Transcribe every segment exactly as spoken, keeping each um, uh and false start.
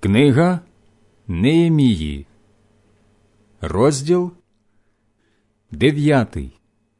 Книга Неємії, розділ дев'ятий.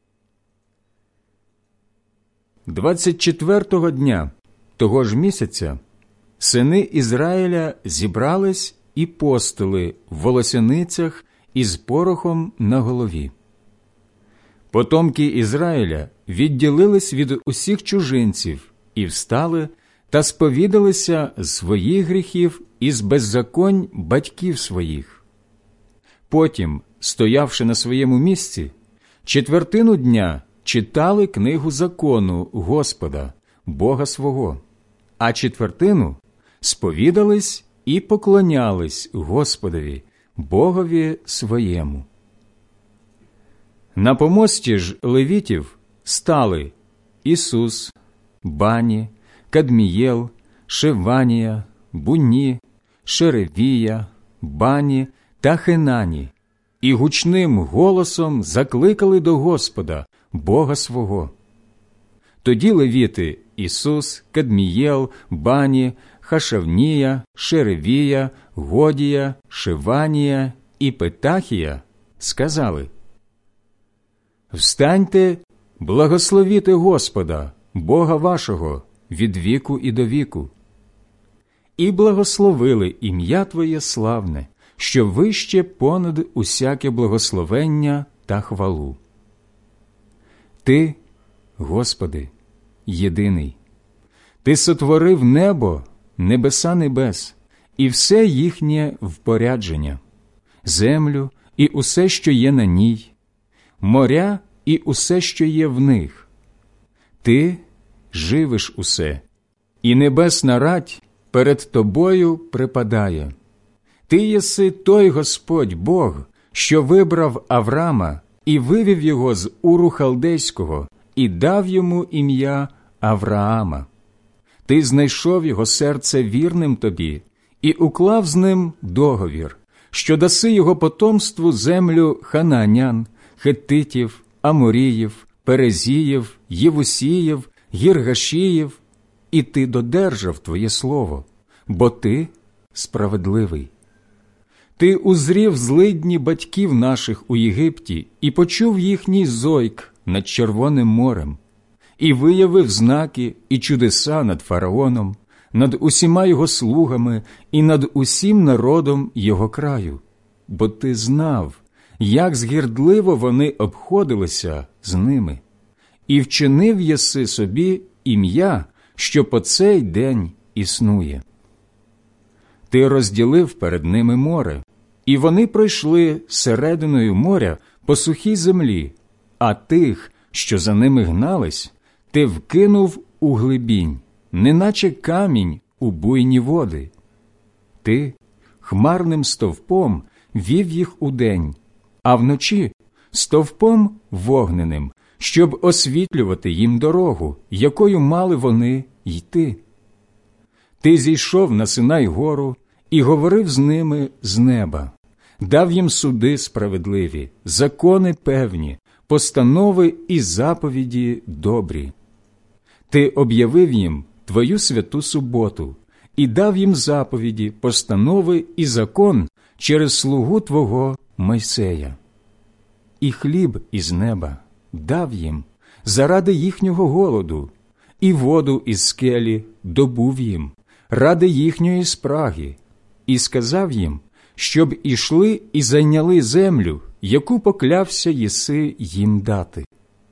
Двадцять четвертого дня того ж місяця сини Ізраїля зібрались і постили в волосяницях із порохом на голові. Потомки Ізраїля відділились від усіх чужинців і встали та сповідалися з своїх гріхів і з беззаконь батьків своїх. Потім, стоявши на своєму місці, четвертину дня читали книгу закону Господа, Бога свого, а четвертину сповідались і поклонялись Господові, Богові своєму. На помості ж левітів стали Ісус, Бані, Кадмієл, Шеванія, Буні, Шеревія, Бані та Хенані, і гучним голосом закликали до Господа, Бога свого. Тоді левіти Ісус, Кадмієл, Бані, Хашавнія, Шеревія, Годія, Шеванія і Петахія сказали: «Встаньте, благословіте Господа, Бога вашого, від віку і до віку. І благословили ім'я Твоє славне, що вище понад усяке благословення та хвалу. Ти, Господи, єдиний. Ти сотворив небо, небеса небес, і все їхнє впорядження, землю і усе, що є на ній, моря і усе, що є в них. Ти живиш усе, і небесна рать перед Тобою припадає. Ти єси той Господь Бог, що вибрав Аврама і вивів його з Уру Халдейського і дав йому ім'я Авраама. Ти знайшов його серце вірним тобі і уклав з ним договір, що даси його потомству землю ханаанян, хеттитів, аморіїв, перезіїв, євусіїв, гіргашіїв, і ти додержав твоє слово, бо ти справедливий. Ти узрів злидні батьків наших у Єгипті і почув їхній зойк над Червоним морем, і виявив знаки і чудеса над фараоном, над усіма його слугами і над усім народом його краю, бо ти знав, як згірдливо вони обходилися з ними, і вчинив єси собі ім'я, що по цей день існує. Ти розділив перед ними море, і вони пройшли серединою моря по сухій землі, а тих, що за ними гнались, ти вкинув у глибінь, неначе камінь у буйні води. Ти хмарним стовпом вів їх удень, а вночі стовпом вогненим, щоб освітлювати їм дорогу, якою мали вони йти. Ти зійшов на Синай гору і говорив з ними з неба, дав їм суди справедливі, закони певні, постанови і заповіді добрі. Ти об'явив їм твою святу суботу і дав їм заповіді, постанови і закон через слугу твого Мойсея. І хліб із неба дав їм заради їхнього голоду, і воду із скелі добув їм ради їхньої спраги, і сказав їм, щоб ішли і зайняли землю, яку поклявся єси їм дати.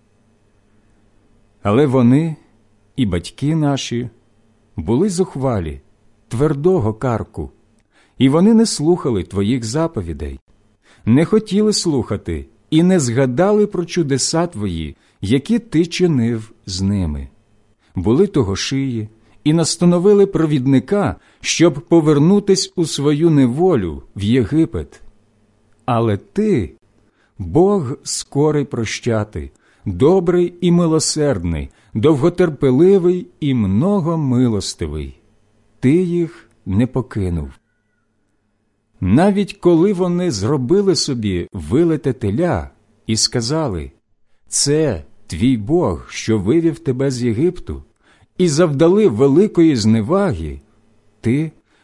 Але вони і батьки наші були зухвалі, твердого карку, і вони не слухали твоїх заповідей, не хотіли слухати і не згадали про чудеса твої, які ти чинив з ними. Були того шиї і настановили провідника, щоб повернутись у свою неволю в Єгипет. Але ти, Бог скорий прощати, добрий і милосердний, довготерпеливий і многомилостивий. Ти їх не покинув. Навіть коли вони зробили собі вилите теля і сказали: «Це твій Бог, що вивів тебе з Єгипту», і завдали великої зневаги, ти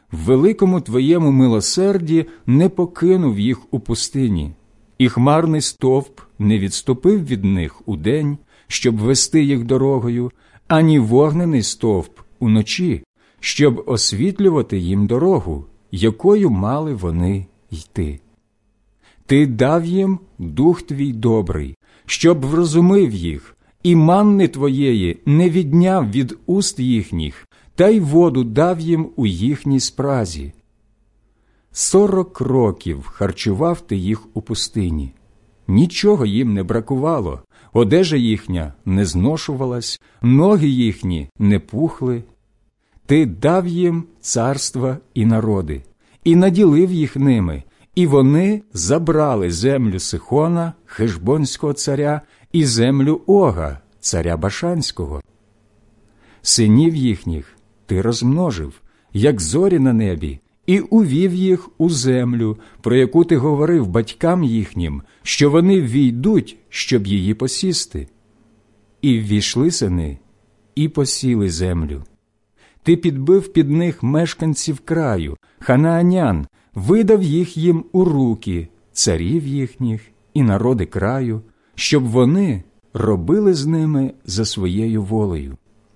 в великому твоєму милосерді не покинув їх у пустині, і хмарний стовп не відступив від них удень, щоб вести їх дорогою, ані вогнений стовп уночі, щоб освітлювати їм дорогу, якою мали вони йти. Ти дав їм дух твій добрий, щоб врозумив їх, і манни твоєї не відняв від уст їхніх, та й воду дав їм у їхній спразі. Сорок років харчував ти їх у пустині. Нічого їм не бракувало, одежа їхня не зношувалась, ноги їхні не пухли. Ти дав їм царства і народи, і наділив їх ними, і вони забрали землю Сихона, Хешбонського царя, і землю Ога, царя Башанського. Синів їхніх ти розмножив, як зорі на небі, і увів їх у землю, про яку ти говорив батькам їхнім, що вони ввійдуть, щоб її посісти. І ввійшли сини, і посіли землю. Ти підбив під них мешканців краю, ханаанян, видав їх їм у руки, царів їхніх і народи краю, щоб вони робили з ними за своєю волею.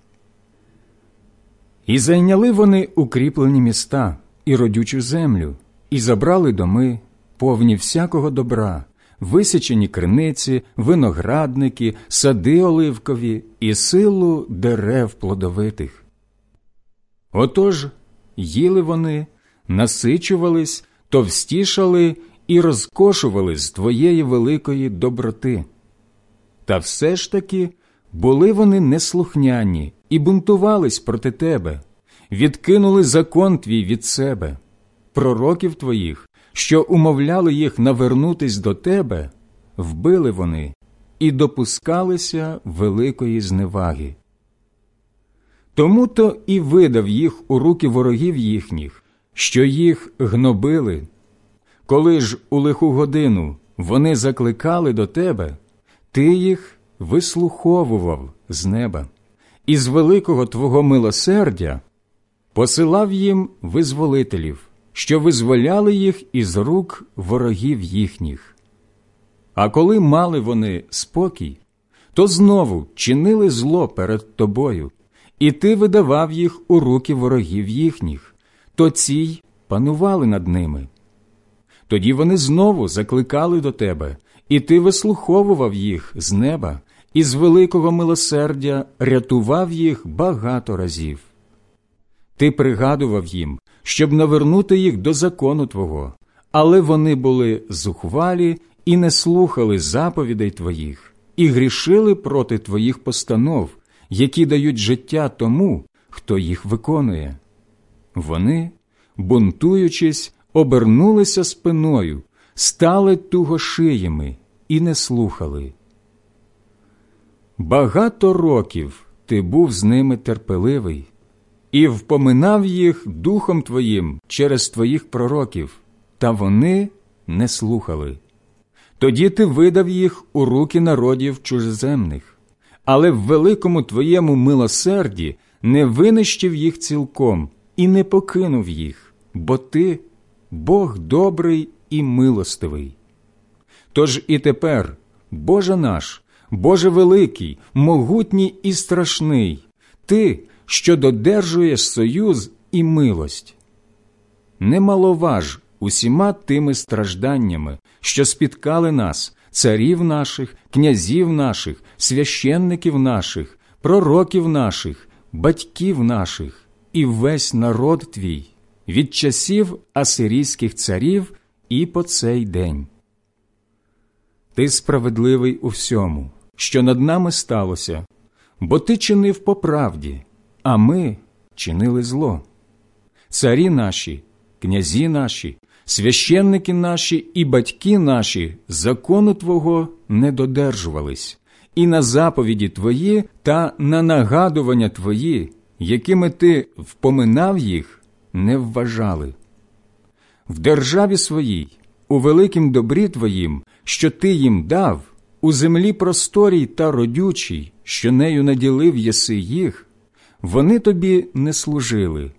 І зайняли вони укріплені міста і родючу землю, і забрали доми, повні всякого добра, висічені криниці, виноградники, сади оливкові і силу дерев плодовитих. Отож їли вони, насичувались, товстішали і розкошували з твоєї великої доброти. Та все ж таки були вони неслухняні і бунтувались проти тебе, відкинули закон твій від себе. Пророків твоїх, що умовляли їх навернутись до тебе, вбили вони і допускалися великої зневаги. Тому-то і видав їх у руки ворогів їхніх, що їх гнобили. Коли ж у лиху годину вони закликали до тебе, ти їх вислуховував з неба, і з великого твого милосердя посилав їм визволителів, що визволяли їх із рук ворогів їхніх. А коли мали вони спокій, то знову чинили зло перед тобою, і ти видавав їх у руки ворогів їхніх, то ці й панували над ними. Тоді вони знову закликали до тебе, і ти вислуховував їх з неба, і з великого милосердя рятував їх багато разів. Ти пригадував їм, щоб навернути їх до закону твого, але вони були зухвалі і не слухали заповідей твоїх, і грішили проти твоїх постанов, які дають життя тому, хто їх виконує. Вони, бунтуючись, обернулися спиною, стали тугошиями і не слухали. Багато років ти був з ними терпеливий і впоминав їх духом твоїм через твоїх пророків, та вони не слухали. Тоді ти видав їх у руки народів чужеземних, але в великому твоєму милосерді не винищив їх цілком і не покинув їх, бо ти – Бог добрий і милостивий. Тож і тепер, Боже наш, Боже великий, могутній і страшний, Ти, що додержуєш союз і милость. Не маловаж усіма тими стражданнями, що спіткали нас, царів наших, князів наших, священників наших, пророків наших, батьків наших і весь народ твій, від часів асирійських царів і по цей день. Ти справедливий у всьому, що над нами сталося, бо ти чинив по правді, а ми чинили зло. Царі наші, князі наші, священники наші і батьки наші закону Твого не додержувались, і на заповіді Твої та на нагадування Твої, якими Ти впоминав їх, не вважали. В державі своїй, у великім добрі Твоїм, що Ти їм дав, у землі просторій та родючій, що нею наділив єси їх, вони Тобі не служили,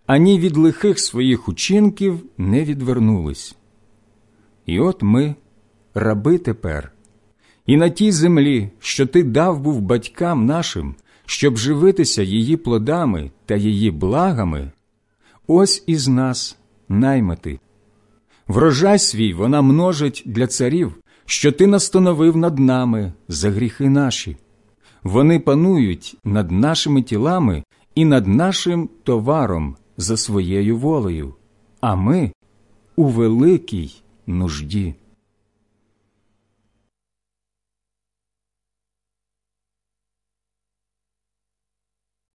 ані від лихих своїх учинків не відвернулись. І от ми, раби тепер, і на тій землі, що ти дав був батькам нашим, щоб живитися її плодами та її благами, ось із нас наймити. Врожай свій вона множить для царів, що ти настановив над нами за гріхи наші. Вони панують над нашими тілами і над нашим товаром за своєю волею, а ми у великій нужді.